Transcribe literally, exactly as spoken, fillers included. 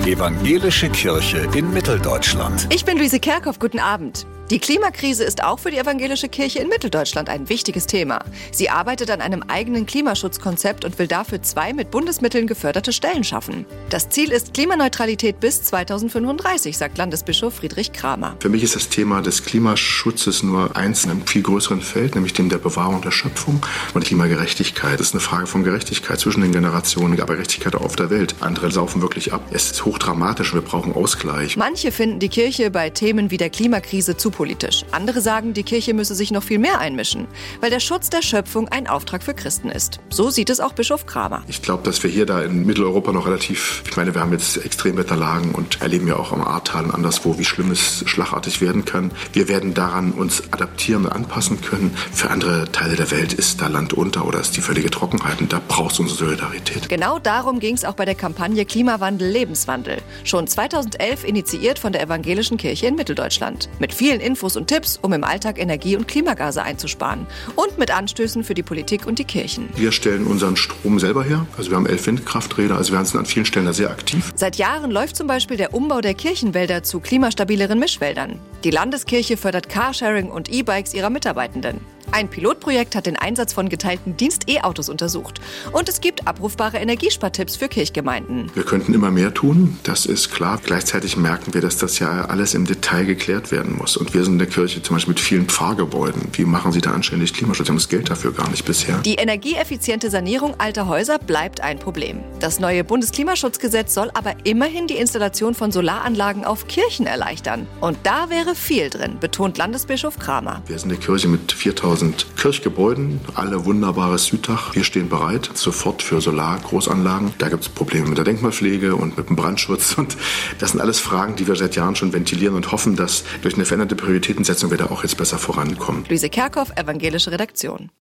Evangelische Kirche in Mitteldeutschland. Ich bin Luise Kerkhoff, guten Abend. Die Klimakrise ist auch für die Evangelische Kirche in Mitteldeutschland ein wichtiges Thema. Sie arbeitet an einem eigenen Klimaschutzkonzept und will dafür zwei mit Bundesmitteln geförderte Stellen schaffen. Das Ziel ist Klimaneutralität bis zweitausendfünfunddreißig, sagt Landesbischof Friedrich Kramer. Für mich ist das Thema des Klimaschutzes nur eins in einem viel größeren Feld, nämlich dem der Bewahrung der Schöpfung und Klimagerechtigkeit. Das ist eine Frage von Gerechtigkeit zwischen den Generationen, aber Gerechtigkeit auf der Welt. Andere saufen wirklich ab. Es ist hochdramatisch und wir brauchen Ausgleich. Manche finden die Kirche bei Themen wie der Klimakrise zu politisch. Andere sagen, die Kirche müsse sich noch viel mehr einmischen, weil der Schutz der Schöpfung ein Auftrag für Christen ist. So sieht es auch Bischof Kramer. Ich glaube, dass wir hier da in Mitteleuropa noch relativ, ich meine, wir haben jetzt Extremwetterlagen und erleben ja auch am Ahrtal und anderswo, wie schlimm es schlagartig werden kann. Wir werden daran uns adaptieren und anpassen können. Für andere Teile der Welt ist da Land unter oder ist die völlige Trockenheit und da braucht es unsere Solidarität. Genau darum ging es auch bei der Kampagne Klimawandel, Lebenswandel. Schon zweitausendelf initiiert von der Evangelischen Kirche in Mitteldeutschland. Mit vielen Infos und Tipps, um im Alltag Energie- und Klimagase einzusparen. Und mit Anstößen für die Politik und die Kirchen. Wir stellen unseren Strom selber her. Also wir haben elf Windkrafträder, also wir sind an vielen Stellen da sehr aktiv. Seit Jahren läuft zum Beispiel der Umbau der Kirchenwälder zu klimastabileren Mischwäldern. Die Landeskirche fördert Carsharing und E-Bikes ihrer Mitarbeitenden. Ein Pilotprojekt hat den Einsatz von geteilten Dienst-E-Autos untersucht. Und es gibt abrufbare Energiespartipps für Kirchgemeinden. Wir könnten immer mehr tun, das ist klar. Gleichzeitig merken wir, dass das ja alles im Detail geklärt werden muss. Und wir sind in der Kirche zum Beispiel mit vielen Pfarrgebäuden. Wie machen Sie da anständig Klimaschutz? Wir haben das Geld dafür gar nicht bisher. Die energieeffiziente Sanierung alter Häuser bleibt ein Problem. Das neue Bundesklimaschutzgesetz soll aber immerhin die Installation von Solaranlagen auf Kirchen erleichtern. Und da wäre viel drin, betont Landesbischof Kramer. Wir sind eine Kirche mit viertausend Kirchgebäuden, alle wunderbares Süddach. Wir stehen bereit, sofort für Solar-Großanlagen. Da gibt es Probleme mit der Denkmalpflege und mit dem Brandschutz. Und das sind alles Fragen, die wir seit Jahren schon ventilieren und hoffen, dass durch eine veränderte Prioritätensetzung wir da auch jetzt besser vorankommen. Luise Kerkhoff, Evangelische Redaktion.